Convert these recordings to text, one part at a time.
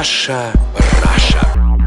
Раша, Раша.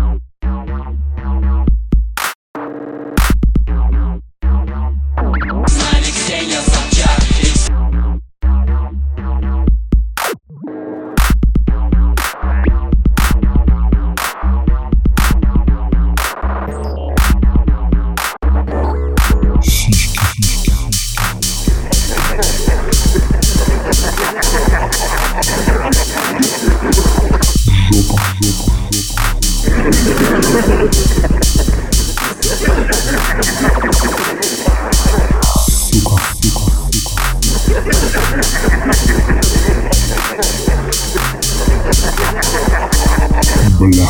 Бля.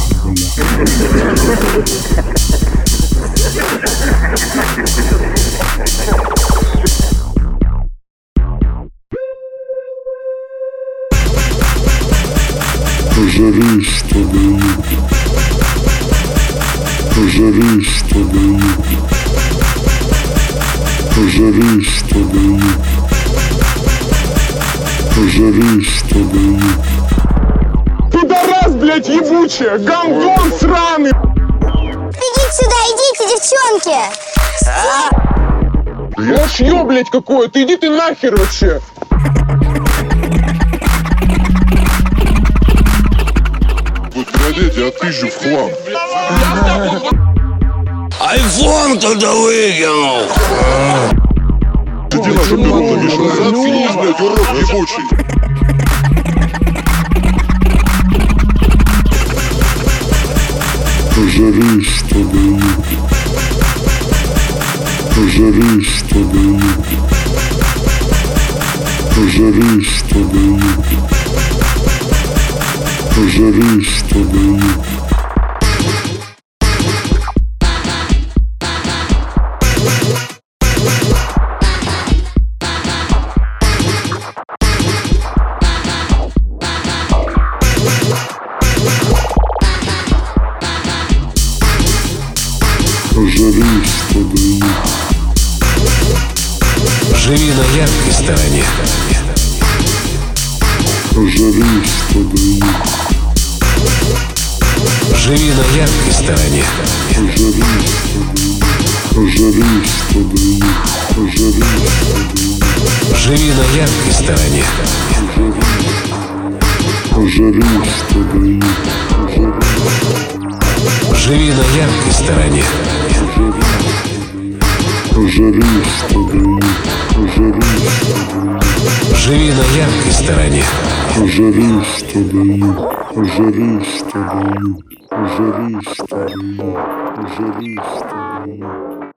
Пожари, что дают. Пожари, что дают. Пожари, что дают. Пожари, что дают. Пидорас, блядь, ебучая! Гандон сраный! Идите сюда, идите, девчонки! Мошьё, блядь, какое-то! Иди ты нахер вообще! Вот погодите, а ты же в хлам. Айфон кто-то выкинул. Сиди на жопе ровно, Миша, заткнись, блядь, урод ебучий. Пожари, что дают. Пожари, что дают. Пожари, что дают. Пожари, что дают. Пожари, что дают. Живи на яркой стороне. Пожари, что дают. Живи на яркой стороне. Пожари, что дают. Пожари, что дают. Живи на яркой стороне. Пожари, что дают. Живи на яркой стороне. Пожари, что дают. Живи на яркой стороне. Пожари, что дают. Пожари, что дают. Пожари, что дают. Пожари, что дают.